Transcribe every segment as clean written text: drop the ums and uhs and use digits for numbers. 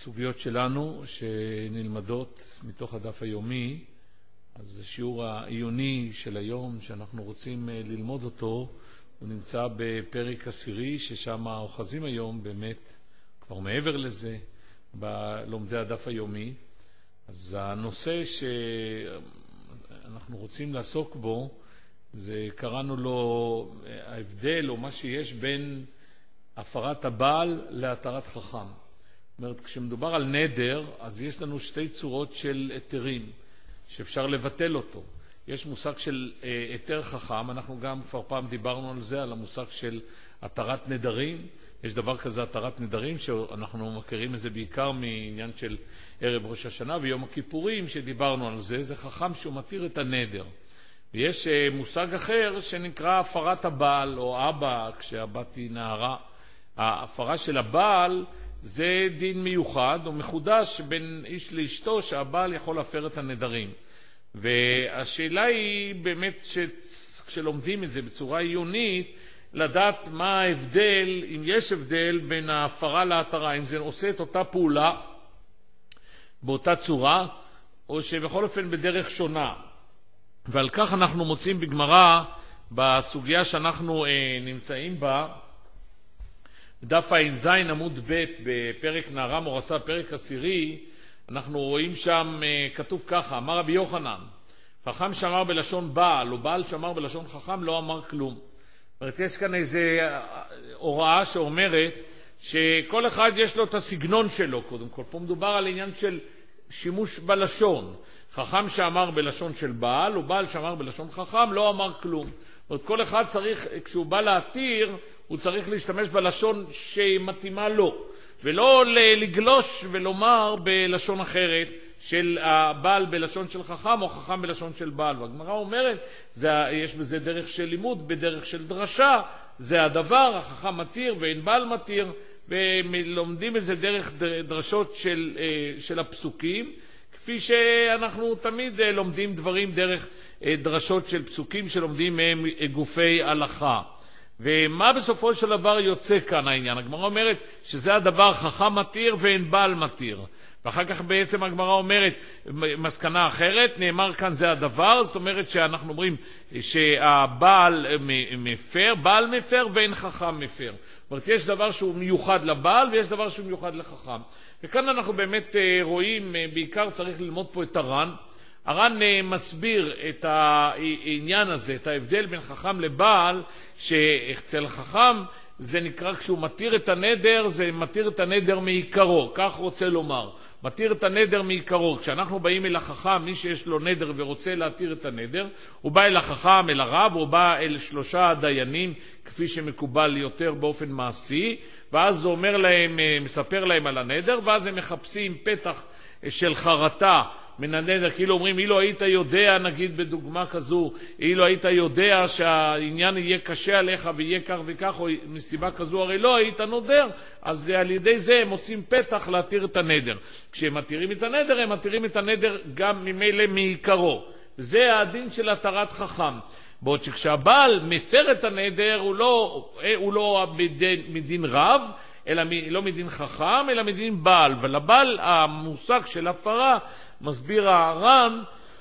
הסוגיות שלנו שנלמדות מתוך הדף היומי. אז השיעור העיוני של היום שאנחנו רוצים ללמוד אותו, הוא נמצא בפרק עשירי, ששם האוחזים היום באמת כבר מעבר לזה בלומדי הדף היומי. אז הנושא שאנחנו רוצים לעסוק בו, זה קראנו לו ההבדל או מה שיש בין הפרת הבעל להתרת חכם. זאת אומרת, כשמדובר על נדר, אז יש לנו שתי צורות של היתרים שאפשר לבטל אותו. יש מושג של היתר חכם, אנחנו גם כבר פעם דיברנו על זה, על המושג של התרת נדרים. יש דבר כזה התרת נדרים, שאנחנו מכירים את זה בעיקר מעניין של ערב ראש השנה ויום הכיפורים, שדיברנו על זה. זה חכם שהוא מתיר את הנדר. ויש מושג אחר שנקרא הפרת הבעל או אבא, כשהבת היא נערה. ההפרה של הבעל זה דין מיוחד או מחודש בין איש לאשתו, שהבעל יכול להפר את הנדרים. והשאלה היא באמת כשלומדים את זה בצורה עיונית, לדעת מה ההבדל, אם יש הבדל בין ההפרה להתרה, אם זה עושה את אותה פעולה באותה צורה, או שבכל אופן בדרך שונה. ועל כך אנחנו מוצאים בגמרא, בסוגיה שאנחנו נמצאים בה, דף ע"ז עמוד ב' בפרק נערה מורסה, פרק עשירי, אנחנו רואים שם כתוב ככה: אמר רבי יוחנן, חכם שאמר בלשון בעל או בעל שאמר בלשון חכם לא אמר כלום. זאת אומרת, יש כאן איזו הוראה שאומרת שכל אחד יש לו את הסגנון שלו. קודם כל, פה מדובר על עניין של שימוש בלשון. חכם שאמר בלשון של בעל או בעל שאמר בלשון חכם לא אמר כלום. זאת אומרת, כל אחד צריך, כשהוא בא להתיר, הוא צריך להשתמש בלשון שמתאימה לו, ולא לגלוש ולומר בלשון אחרת של הבעל בלשון של חכם או חכם בלשון של בעל. והגמרא אומרת, יש בזה דרך של לימוד, בדרך של דרשה, זה הדבר, החכם מתיר ואין בעל מתיר, ולומדים את זה דרך דרשות של הפסוקים, כפי שאנחנו תמיד לומדים דברים דרך דרשות של פסוקים שלומדים מהם גופי הלכה. ומה בסופו של דבר יוצא כאן העניין? הגמרא אומרת שזה הדבר, חכם מתיר ואין בעל מתיר. ואחר כך בעצם הגמרא אומרת מסקנה אחרת, נאמר כאן זה הדבר, זאת אומרת שאנחנו אומרים שהבעל מפר, בעל מפר ואין חכם מפר. זאת אומרת, יש דבר שהוא מיוחד לבעל ויש דבר שהוא מיוחד לחכם. וכאן אנחנו באמת רואים, בעיקר צריך ללמוד פה את הר"ן. הר"ן מסביר את העניין הזה, את ההבדל בין חכם לבעל, שאצל חכם זה נקרא, כשהוא מתיר את הנדר, זה מתיר את הנדר מעיקרו, כך רוצה לומר. מתיר את הנדר מעיקרו. כשאנחנו באים אל החכם, מי שיש לו נדר ורוצה להתיר את הנדר, הוא בא אל החכם, אל הרב, הוא בא אל 3 הדיינים, כפי שמקובל יותר באופן מעשי, ואז הוא אומר להם, מספר להם על הנדר, ואז הם מחפשים פתח של חרטה מן הנדר, כאילו אומרים, אילו היית יודע, נגיד בדוגמה כזו, אילו היית יודע שהעניין יהיה קשה עליך ויהיה כך וכך, או מסיבה כזו, הרי לא היית נודר, אז על ידי זה הם עושים פתח להתיר את הנדר. כשהם מתירים את הנדר, הם מתירים את הנדר גם ממילא מעיקרו. זה הדין של התרת חכם. בעוד שכשהבעל מפר את הנדר, הוא לא מדין רב, אלא לא מדין חכם, אלא מדין בעל. ולבעל המושג של הפרה, מסביר הר"ן,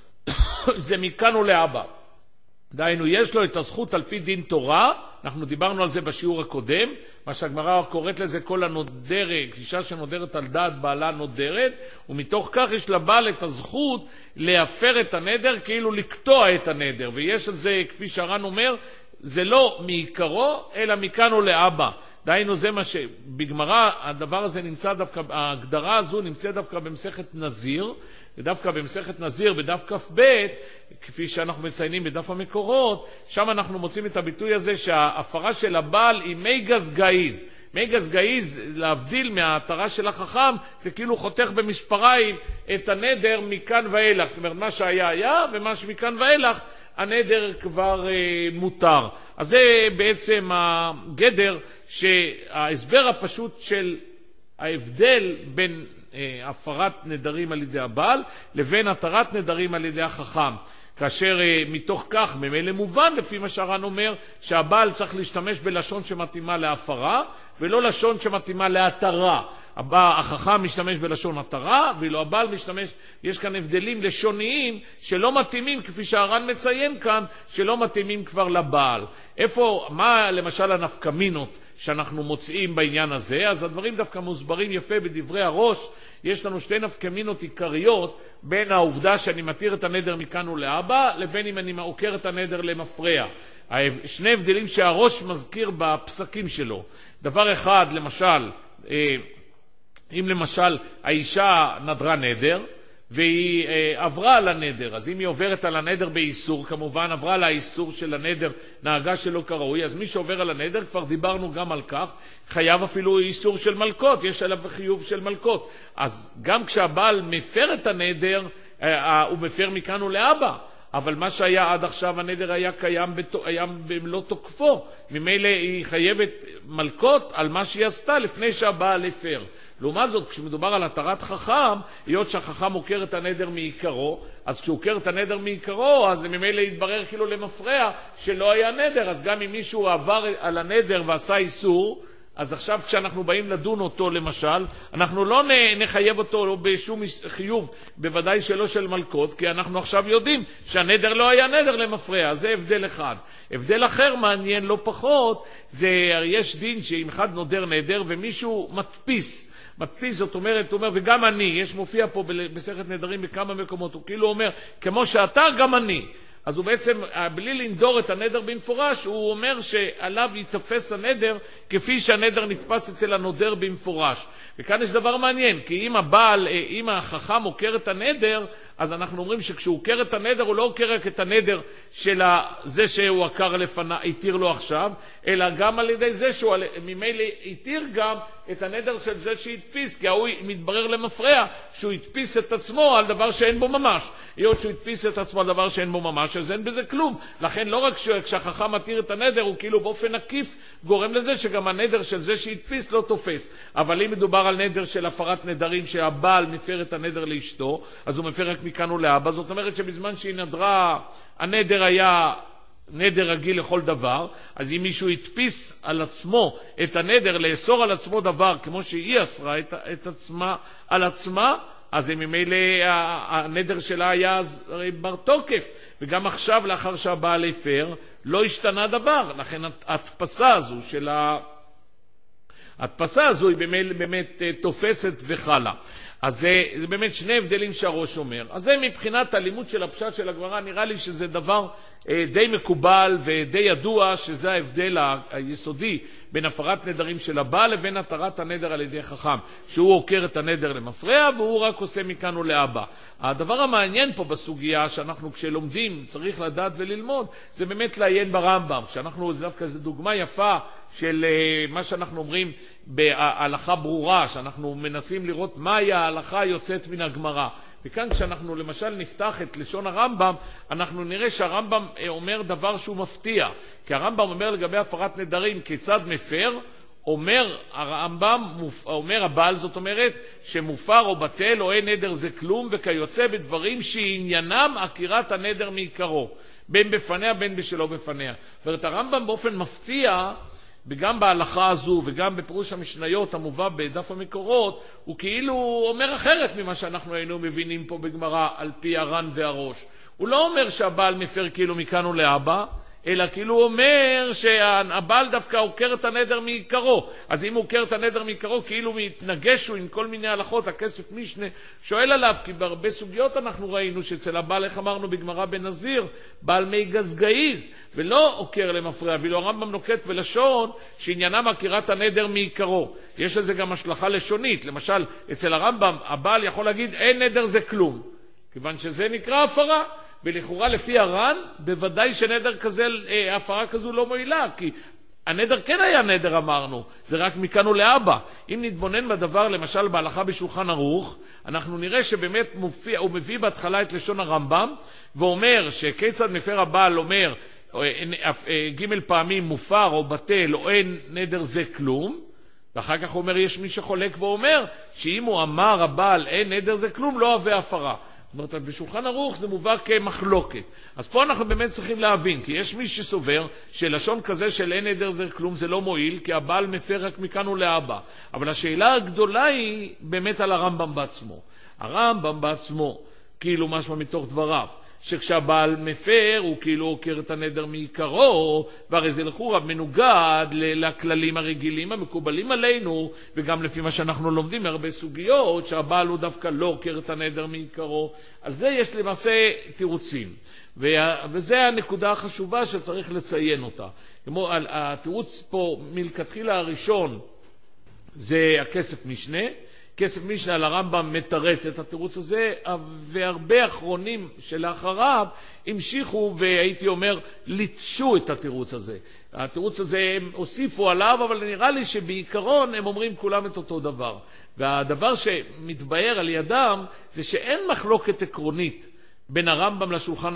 זה מכאן ולהבא. דהיינו, יש לו את הזכות על פי דין תורה, אנחנו דיברנו על זה בשיעור הקודם, מה שהגמרא קוראת לזה כל הנודרת, אישה שנודרת על דעת בעלה נודרת, ומתוך כך יש לבעל את הזכות להפר את הנדר, כאילו לקטוע את הנדר, ויש על זה, כפי שהר"ן אומר, זה לא מעיקרו, אלא מכאן ולהבא. דהיינו, זה מה שבגמרא הדבר הזה נמצא דווקא, ההגדרה הזו נמצא דווקא במסכת נזיר, ודווקא במסכת נזיר בדף כ"ב, כפי שאנחנו מציינים בדף המקורות, שם אנחנו מוצאים את הביטוי הזה שההפרה של הבעל היא מי גזגאיז. מי גזגאיז, להבדיל מההתרה של החכם, זה כאילו חותך במספריים את הנדר מכאן ואילך. זאת אומרת, מה שהיה היה, ומה שמכאן ואילך, הנדר כבר מותר. אז זה בעצם הגדר, שההסבר הפשוט של ההבדל בין הפרת נדרים על ידי הבעל לבין התרת נדרים על ידי החכם. כאשר מתוך כך ממילא מובן לפי מה שהר"ן אומר שהבעל צריך להשתמש בלשון שמתאימה להפרה ולא לשון שמתאימה להתרה. החכם משתמש בלשון התרה ואילו הבעל משתמש, יש כאן הבדלים לשוניים שלא מתאימים, כפי שהר"ן מציין כאן, שלא מתאימים כבר לבעל. מה למשל הנפקמינות שאנחנו מוצאים בעניין הזה? אז הדברים דווקא מוסברים יפה בדברי הראש. יש לנו שתי נפקמינות עיקריות בין העובדה שאני מתיר את הנדר מכאן ולהבא לבין אם אני מעוקר את הנדר למפרע. שני הבדלים שהראש מזכיר בפסקים שלו. דבר אחד, למשל, אם למשל האישה נדרה נדר והיא עברה על הנדר, אז אם היא עוברת על הנדר באיסור, כמובן עברה על האיסור של הנדר, נהגה שלא כראוי, אז מי שעובר על הנדר, כבר דיברנו גם על כך, חייב אפילו איסור של מלכות, יש עליו חיוב של מלכות. אז גם כשהבעל מפר את הנדר, הוא מפר מכאן ולהבא, אבל מה שהיה עד עכשיו הנדר היה קיים במלוא תוקפו, ממילא היא חייבת מלכות על מה שהיא עשתה לפני שהבעל הפר. לעומת זאת, כשמדובר על התרת חכם, היות שהחכם עוקר את הנדר מעיקרו, אז כשהוא עוקר את הנדר מעיקרו, אז ממילא יתברר כאילו למפרע שלא היה נדר. אז גם אם מישהו עבר על הנדר ועשה איסור, אז עכשיו כשאנחנו באים לדון אותו למשל, אנחנו לא נחייב אותו בשום חיוב, בוודאי שלא של מלכות, כי אנחנו עכשיו יודעים שהנדר לא היה נדר למפרע. זה הבדל אחד. הבדל אחר מעניין לא פחות, זה יש דין שאם אחד נודר נדר ומישהו מדפיס, זאת אומרת, הוא אומר, וגם אני, יש מופיע פה בסכת נדרים בכמה מקומות, הוא כאילו אומר, כמו שאתה, גם אני. אז הוא בעצם, בלי לנדור את הנדר במפורש, הוא אומר שעליו יתפס הנדר כפי שהנדר נתפס אצל הנודר במפורש. וכאן יש דבר מעניין, כי אם החכם עוקר את הנדר, אז אנחנו אומרים שכשהוא עוקר את הנדר, הוא לא עוקר רק את הנדר של זה שהוא עקר התיר לו עכשיו, אלא גם על ידי זה שהוא ממילא התיר גם את הנדר של זה שהדפיס, כי הוא מתברר למפרע שהוא הדפיס את עצמו על דבר שאין בו ממש. היות שהוא הדפיס את עצמו על דבר שאין בו ממש, אז אין בזה כלום. לכן לא רק כשהחכם מתיר את הנדר, הוא כאילו באופן עקיף גורם לזה שגם הנדר של זה שהדפיס לא תופס. אבל אם מדובר על נדר של הפרת נדרים שהבעל מפר את הנדר לאשתו, אז הוא מפר רק מכאן ולהבא. זאת אומרת שבזמן שהיא נדרה, הנדר היה נדר רגיל לכל דבר, אז אם מישהו הדפיס על עצמו את הנדר, לאסור על עצמו דבר כמו שהיא אסרה את עצמה על עצמה, אז ממילא הנדר שלה היה הרי בר תוקף, וגם עכשיו לאחר שהבעל הפר לא השתנה דבר. לכן ההדפסה הזו היא באמת תופסת וחלה. אז זה באמת שני הבדלים שהראש אומר. אז זה מבחינת הלימוד של הפשט של הגמרא, נראה לי שזה דבר די מקובל ודי ידוע, שזה ההבדל היסודי בין הפרת נדרים של הבעל לבין התרת הנדר על ידי חכם, שהוא עוקר את הנדר למפרע והוא רק עושה מכאן ולהבא. הדבר המעניין פה בסוגיה שאנחנו כשלומדים צריך לדעת וללמוד, זה באמת לעיין ברמב"ם. זו דוגמה יפה של מה שאנחנו אומרים בהלכה ברורה, שאנחנו מנסים לראות מהי ההלכה יוצאת מן הגמרא. וכאן כשאנחנו למשל נפתח את לשון הרמב"ם, אנחנו נראה שהרמב"ם אומר דבר שהוא מפתיע. כי הרמב"ם אומר לגבי הפרת נדרים כיצד מפר, אומר הבעל, זאת אומרת שמופר או בטל או אין נדר זה כלום, וכיוצא בדברים שעניינם עקירת הנדר מעיקרו, בין בפניה בין בשלו בפניה. זאת אומרת, הרמב"ם באופן מפתיע, וגם בהלכה הזו וגם בפירוש המשניות המובא בדף המקורות, הוא כאילו אומר אחרת ממה שאנחנו היינו מבינים פה בגמרא על פי הר"ן והראש. הוא לא אומר שהבעל מפר כאילו מכאן ולהבא, אלא כאילו הוא אומר שהבעל דווקא עוקר את הנדר מעיקרו. אז אם הוא עוקר את הנדר מעיקרו, כאילו מתנגש הוא עם כל מיני הלכות, הכסף משנה שואל עליו, כי בהרבה סוגיות אנחנו ראינו שאצל הבעל, איך אמרנו בגמרא בנזיר, בעל מי גזגאיז, ולא עוקר למפרע, ואילו הרמב"ם נוקט בלשון שעניינם עקירת הנדר מעיקרו. יש לזה גם השלכה לשונית. למשל, אצל הרמב"ם הבעל יכול להגיד אין נדר זה כלום, כיוון שזה נקרא הפרה. ולכאורה לפי הר"ן, בוודאי שנדר כזה, הפרה כזו לא מועילה, כי הנדר כן היה נדר אמרנו, זה רק מכאן ולהבא. אם נתבונן בדבר, למשל בהלכה בשולחן ערוך, אנחנו נראה שבאמת הוא מביא בהתחלה את לשון הרמב"ם, ואומר שכיצד מפר הבעל אומר, ג' פעמים מופר או בטל או אין נדר זה כלום, ואחר כך הוא אומר יש מי שחולק ואומר שאם הוא אמר הבעל אין נדר זה כלום, לא הווה הפרה. זאת אומרת, בשולחן ערוך זה מובא כמחלוקת. אז פה אנחנו באמת צריכים להבין, כי יש מי שסובר שלשון כזה של אין נדר זה כלום זה לא מועיל, כי הבעל מפר רק מכאן ולהבא. אבל השאלה הגדולה היא באמת על הרמב"ם בעצמו. הרמב"ם בעצמו, כאילו משמע מתוך דבריו, שכשהבעל מפר הוא כאילו עוקר את הנדר מעיקרו, והרי זה לכאורה מנוגד לכללים הרגילים המקובלים עלינו, וגם לפי מה שאנחנו לומדים מהרבה סוגיות, שהבעל הוא דווקא לא עוקר את הנדר מעיקרו. על זה יש למעשה תירוצים, וזה הנקודה החשובה שצריך לציין אותה. כמו התירוץ פה מלכתחילה הראשון זה הכסף משנה, כסף משנה על הרמב"ם מתרץ את התירוץ הזה, והרבה אחרונים שלאחריו המשיכו והייתי אומר ליטשו את התירוץ הזה. התירוץ הזה הם הוסיפו עליו, אבל נראה לי שבעיקרון הם אומרים כולם את אותו דבר. והדבר שמתבהר על ידם זה שאין מחלוקת עקרונית בין הרמב"ם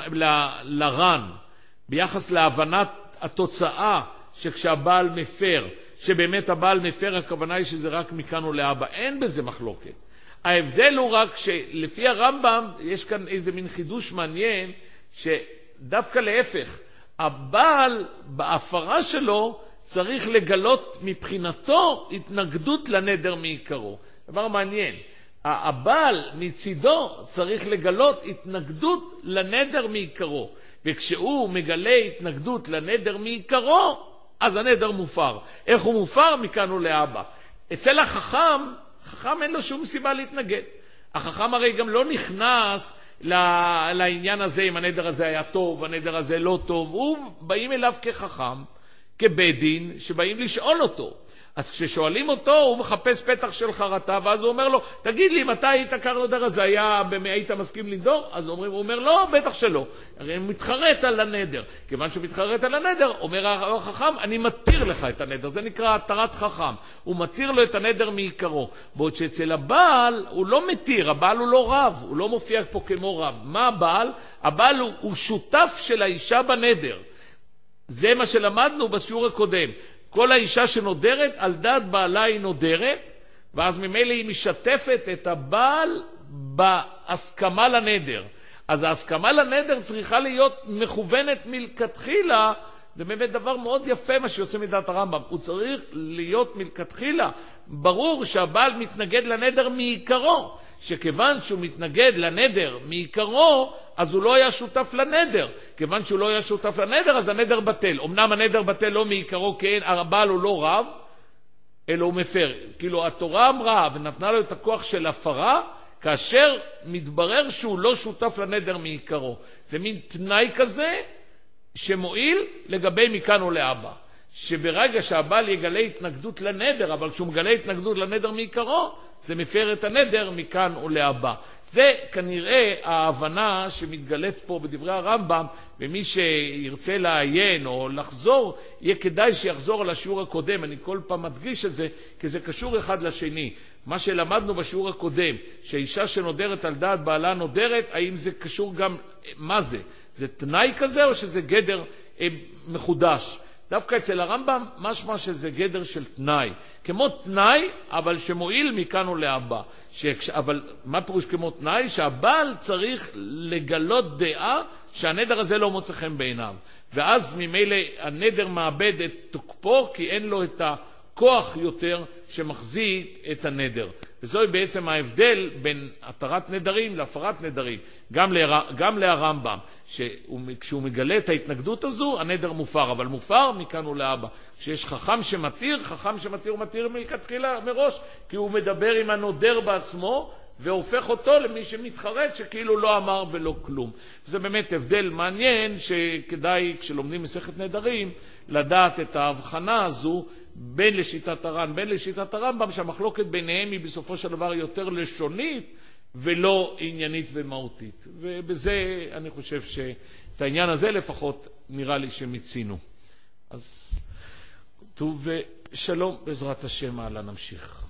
לר"ן ביחס להבנת התוצאה שכשהבעל מפר, שבאמת הבעל מפר, הכוונה היא שזה רק מכאן ולהבא. אין בזה מחלוקת. ההבדל הוא רק שלפי הרמב"ם יש כאן איזה מין חידוש מעניין, שדווקא להפך, הבעל בהפרה שלו צריך לגלות מבחינתו התנגדות לנדר מעיקרו. דבר מעניין. הבעל מצידו צריך לגלות התנגדות לנדר מעיקרו. וכשהוא מגלה התנגדות לנדר מעיקרו, אז הנדר מופר. איך הוא מופר? מכאן ולהבא. אצל החכם, חכם אין לו שום סיבה להתנגד. החכם הרי גם לא נכנס לעניין הזה, אם הנדר הזה היה טוב, הנדר הזה לא טוב. הוא באים אליו כחכם, כבית דין, שבאים לשאול אותו. אז כששואלים אותו, הוא מחפש פתח של חרטה, ואז הוא אומר לו, תגיד לי, מתי היית קר נדר הזה? היית מסכים לנדור? אז הוא אומר, לא, בטח שלא. הרי הוא מתחרט על הנדר. כיוון שהוא מתחרט על הנדר, אומר החכם, אני מתיר לך את הנדר. זה נקרא התרת חכם. הוא מתיר לו את הנדר מעיקרו. בעוד שאצל הבעל, הוא לא מתיר. הבעל הוא לא רב. הוא לא מופיע פה כמו רב. מה הבעל? הבעל הוא שותף של האישה בנדר. זה מה שלמדנו בשיעור הקודם. כל האישה שנודרת, על דעת בעלה היא נודרת, ואז ממילא היא משתפת את הבעל בהסכמה לנדר. אז ההסכמה לנדר צריכה להיות מכוונת מלכתחילה, זה באמת דבר מאוד יפה מה שיוצא מדעת הרמב"ם. הוא צריך להיות מלכתחילה. ברור שהבעל מתנגד לנדר מעיקרו, שכיוון שהוא מתנגד לנדר מעיקרו, אז הוא לא היה שותף לנדר. כיוון שהוא לא היה שותף לנדר, אז הנדר בטל. אמנם הנדר בטל לא מעיקרו, כי הבעל הוא לא רב, אלא הוא מפר. כאילו התורה אמרה ונתנה לו את הכוח של הפרה, כאשר מתברר שהוא לא שותף לנדר מעיקרו. זה מין תנאי כזה שמועיל לגבי מכאן ולהבא. שברגע שהבעל יגלה התנגדות לנדר, אבל כשהוא מגלה התנגדות לנדר מעיקרו, זה מפר את הנדר מכאן ולהבא. זה כנראה ההבנה שמתגלית פה בדברי הרמב"ם, ומי שירצה לעיין או לחזור, יהיה כדאי שיחזור על השיעור הקודם. אני כל פעם מדגיש את זה, כי זה קשור אחד לשני. מה שלמדנו בשיעור הקודם, שהאישה שנודרת על דעת בעלה נודרת, האם זה קשור גם, מה זה? זה תנאי כזה או שזה גדר מחודש? דווקא אצל הרמב"ם משמע שזה גדר של תנאי. כמו תנאי, אבל שמועיל מכאן ולהבא. אבל מה פירוש כמו תנאי? שהבעל צריך לגלות דעה שהנדר הזה לא מוצא חן בעיניו. ואז ממילא הנדר מאבד את תוקפו, כי אין לו את הכוח יותר שמחזיק את הנדר. וזוהי בעצם ההבדל בין התרת נדרים להפרת נדרים. גם להרמב"ם, כשהוא מגלה את ההתנגדות הזו, הנדר מופר, אבל מופר מכאן ולהבא. כשיש חכם שמתיר הוא מתיר מלכתחילה מראש, כי הוא מדבר עם הנודר בעצמו, והופך אותו למי שמתחרט שכאילו לא אמר ולא כלום. זה באמת הבדל מעניין שכדאי כשלומדים מסכת נדרים לדעת את ההבחנה הזו בין לשיטת הר"ן, בין לשיטת הרמב"ם, שהמחלוקת ביניהם היא בסופו של דבר יותר לשונית ולא עניינית ומהותית. ובזה אני חושב שאת העניין הזה לפחות נראה לי שמצינו. אז טוב ושלום, בעזרת השם, הלאה נמשיך.